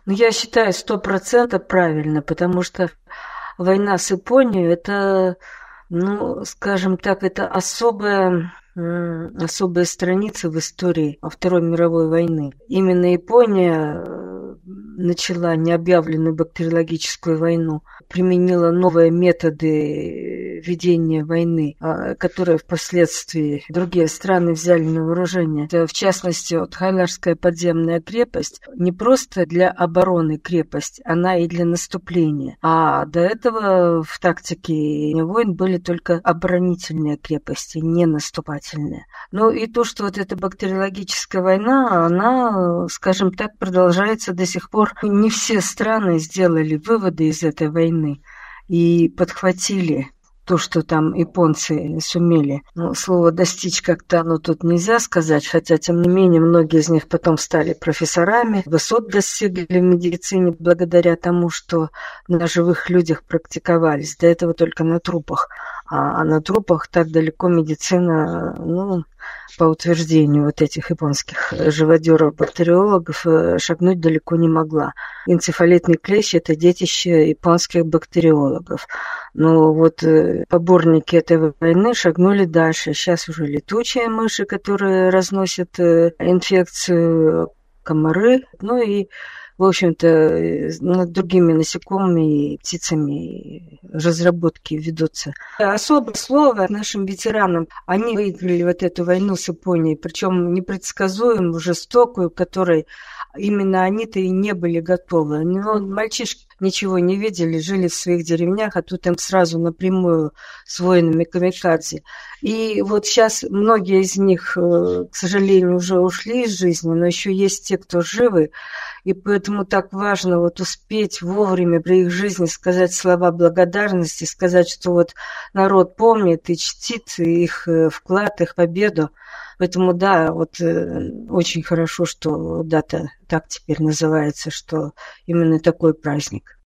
Ну, я считаю 100% правильно, потому что война с Японией – это, ну, скажем так, это особая страница в истории Второй мировой войны. Именно Япония начала необъявленную бактериологическую войну, применила новые методы ведения войны, которые впоследствии другие страны взяли на вооружение. Это, в частности, вот Хайларская подземная крепость не просто для обороны крепость, она и для наступления. А до этого в тактике войн были только оборонительные крепости, не наступательные. Ну и то, что вот эта бактериологическая война, она, скажем так, продолжается до сих пор. Не все страны сделали выводы из этой войны и подхватили то, что там японцы сумели. Ну, слово «достичь» как-то оно тут нельзя сказать, хотя, тем не менее, многие из них потом стали профессорами, высот достигли в медицине благодаря тому, что на живых людях практиковались. До этого только на трупах. А на трупах так далеко медицина, ну, по утверждению вот этих японских живодеров-бактериологов, шагнуть далеко не могла. Энцефалитный клещ – это детище японских бактериологов. Но вот поборники этой войны шагнули дальше. Сейчас уже летучие мыши, которые разносят инфекцию, комары, ну и, в общем-то, над другими насекомыми и птицами разработки ведутся. Особое слово нашим ветеранам. Они выиграли вот эту войну с Японией, причем непредсказуемую, жестокую, которой именно они-то и не были готовы. Но мальчишки ничего не видели, жили в своих деревнях, а тут им сразу напрямую с воинами камикадзе. И вот сейчас многие из них, к сожалению, уже ушли из жизни, но еще есть те, кто живы. И поэтому так важно вот успеть вовремя при их жизни сказать слова благодарности, сказать, что вот народ помнит и чтит их вклад, их победу. Поэтому, да, вот очень хорошо, что дата так теперь называется, что именно такой праздник.